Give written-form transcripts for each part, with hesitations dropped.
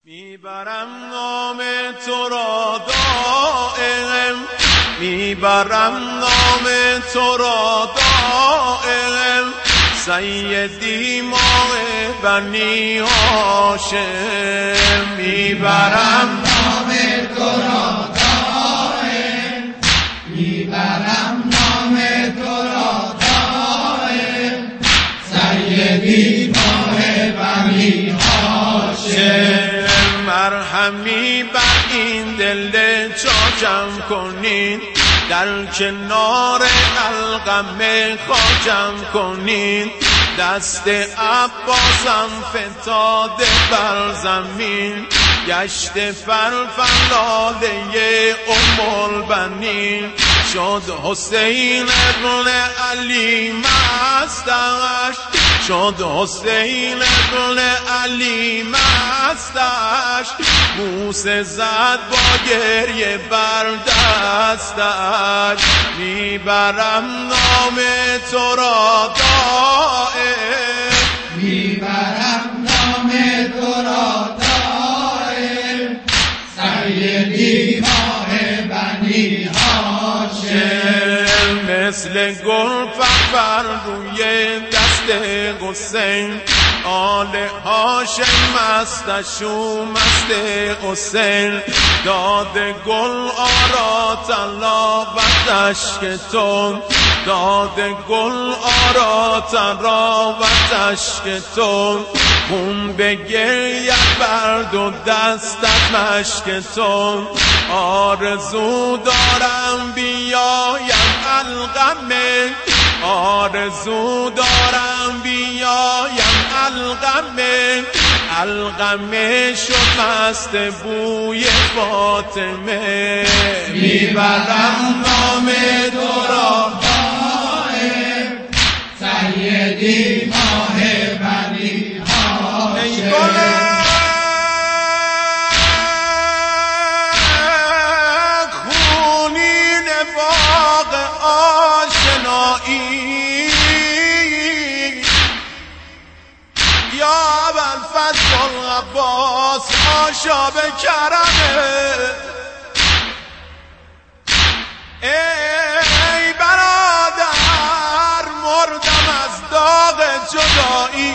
میبرم نام تو را دائم، میبرم نام تو را دائم، سیدی ماه بنی هاشم. میبرم نام تو را دائم، میبرم نام تو را دائم، سیدی ماه بنی هاشم. مرهمی بر این دل چاکم کنین، در کنار القم خاکم کنین، دست عباسم فتاده بر زمین، گشت فرفلاده ام البنین، شد حسین ابن علی مستش، شد حسین ابن علی مستش، بوسه زد با گریه بر دستش. میبرم نام تو را دائم، میبرم نام تو را دائم، سیدی ماه بنی هاشم. مثل گل فرفر روی دست حسین، آل هاشم مستشو مست حسین، داد گل آرا تلاوتش که تو، داد گل آرا تلاوتش که تو، خون به گریه بر دو دستت مشک تو. آرزو دارم بیایم القمه، آرزو دارم بیایم القمه، القمه شد مست بوی فاطمه. میبرم نام تو را دائم، سیدی ماه بنی هاشم. خونین باغ آشنایی، یا ابوالفضل العباس آشاب کرمه. ای برادر مردم از داغ جدایی،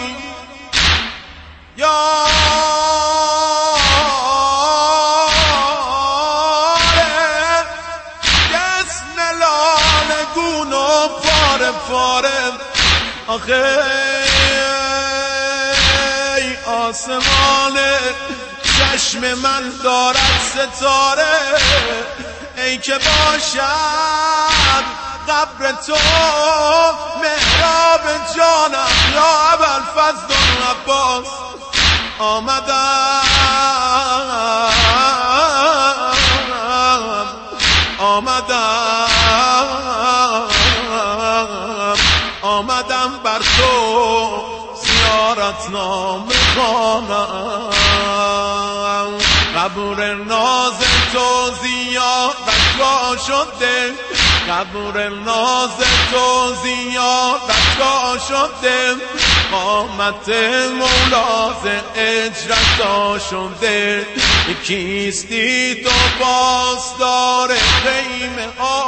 یا جسم لاله گون و پاره پاره. آخه ای آسمان چشم من دارد ستاره، ای که باشد قبر تو محراب جانم. یا ابوالفضل العباس آمدم آمدم بر تو زیارت نامه خوانم، قبر ناز تو زیارتگاه شده، قبر ناز تو زیارتگاه شده، قامت مولاز اجرت شده. کیستی تو پاسدار خیمه ها،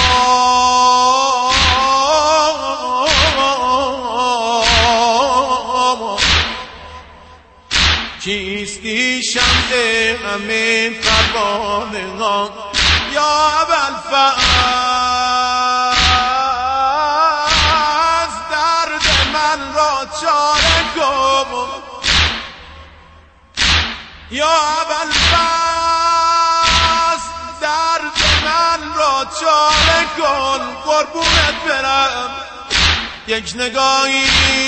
کیستی شمع همه پروانه ها. یا ابوالفضل درد من را چاره کن، یا ابوالفضل درد من را چاره کن، قربونت برم یک نگاهی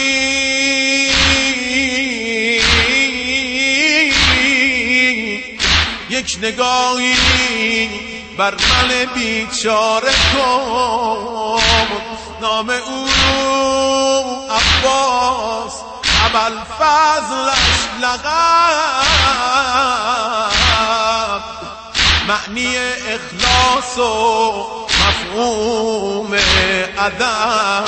یک نگاهی بر من بیچاره کن. نام او عباس، ابوالفضلش لقب، معنی اخلاص و مفهوم ادب.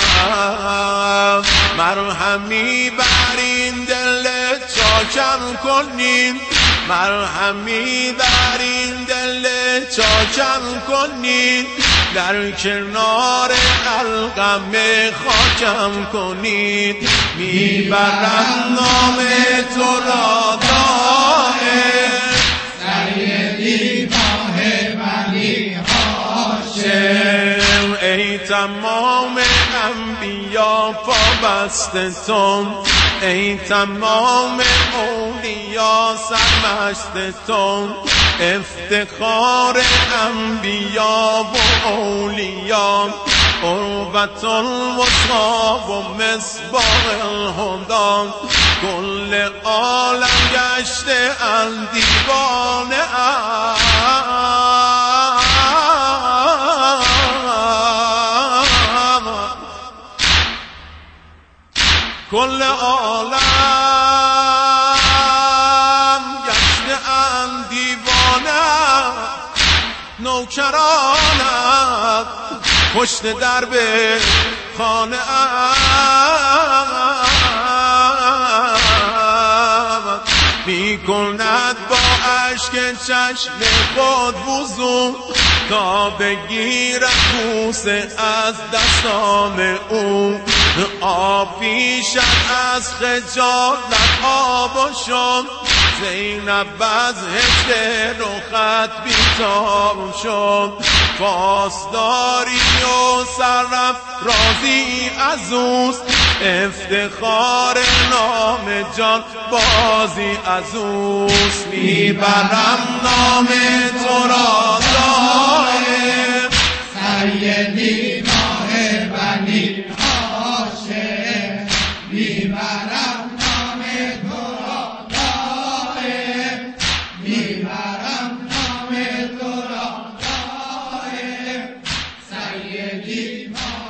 مرهمی بر این دل چاکم کنین، مرهمی در این دل چاکم کنید، در کنار القم خاکم کنید. میبرم نام تو را دائم، سیدی ماه بنی هاشم. ای تمام انبیا پابستتون، ای تمام اولیا سرمستتون. افتخار انبیا و اولیا، قربت الوسطی و مصباح الهدی. کل عالم گشته اند دیوانه کل عالم گشته اند دیوانه، نوکرانت پشت درب خانه می کند با اشک چشم خود وضو، تا بگیرد بوسه از دستان او. آب پیشد از خجالت آب شد، زینب از هجر رخت بیتاب شد. پاسداری و سرافرازی از اوست، افتخار نام جان بازی از اوست. میبرم نام تو را دائم، سیدی ماه بنی هاشم. میبرم نام تو را دائم، میبرم نام تو را دائم، سیدی ماه